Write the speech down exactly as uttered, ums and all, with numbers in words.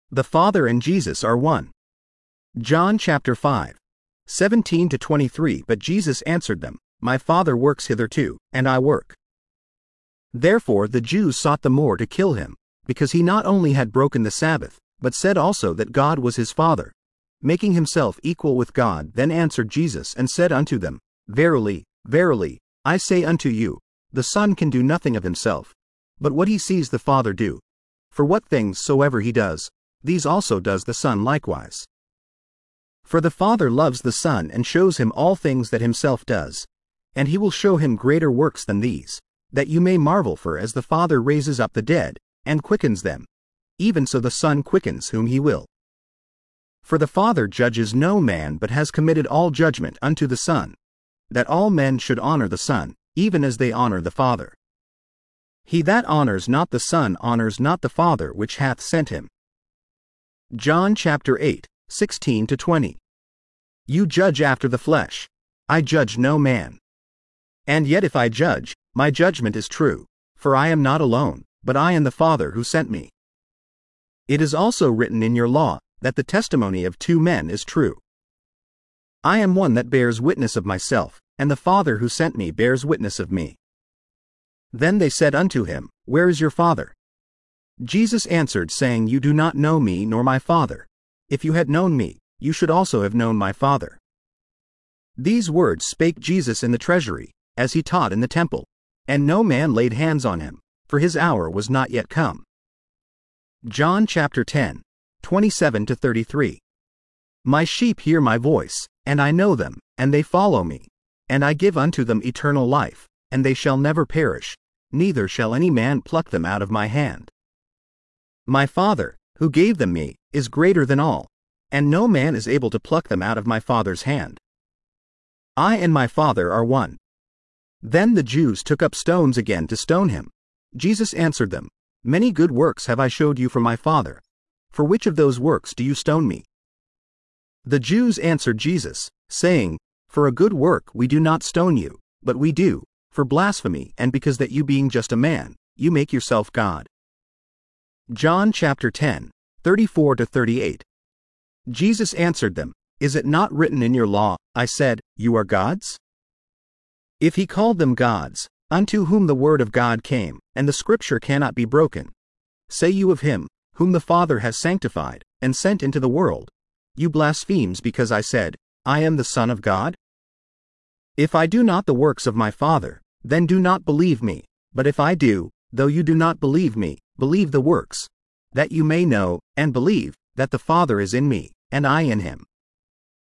The Father and Jesus are one. John chapter five, seventeen to twenty-three. But Jesus answered them, My Father works hitherto, and I work. Therefore the Jews sought the more to kill him, because he not only had broken the Sabbath, but said also that God was his Father, making himself equal with God. Then answered Jesus and said unto them, Verily, verily, I say unto you, the Son can do nothing of himself, but what he sees the Father do. For what things soever he does, these also does the Son likewise. For the Father loves the Son and shows him all things that himself does, and he will show him greater works than these, that you may marvel. For as the Father raises up the dead, and quickens them, even so the Son quickens whom he will. For the Father judges no man, but has committed all judgment unto the Son, that all men should honor the Son, even as they honor the Father. He that honors not the Son honors not the Father which hath sent him. John chapter eight, sixteen to twenty. You judge after the flesh. I judge no man. And yet if I judge, my judgment is true, for I am not alone, but I and the Father who sent me. It is also written in your law, that the testimony of two men is true. I am one that bears witness of myself, and the Father who sent me bears witness of me. Then they said unto him, Where is your Father? Jesus answered, saying, You do not know me nor my Father. If you had known me, you should also have known my Father. These words spake Jesus in the treasury, as he taught in the temple, and no man laid hands on him, for his hour was not yet come. John chapter ten, twenty-seven to thirty-three. My sheep hear my voice, and I know them, and they follow me, and I give unto them eternal life, and they shall never perish, neither shall any man pluck them out of my hand. My Father, who gave them me, is greater than all, and no man is able to pluck them out of my Father's hand. I and my Father are one. Then the Jews took up stones again to stone him. Jesus answered them, Many good works have I showed you from my Father. For which of those works do you stone me? The Jews answered Jesus, saying, For a good work we do not stone you, but we do, for blasphemy, and because that you being just a man, you make yourself God. John chapter ten, thirty-four to thirty-eight. Jesus answered them, Is it not written in your law, I said, You are gods? If he called them gods, unto whom the word of God came, and the scripture cannot be broken, say you of him, whom the Father has sanctified, and sent into the world, You blasphemes because I said, I am the Son of God? If I do not the works of my Father, then do not believe me, but if I do, though you do not believe me, believe the works, that you may know, and believe, that the Father is in me, and I in him.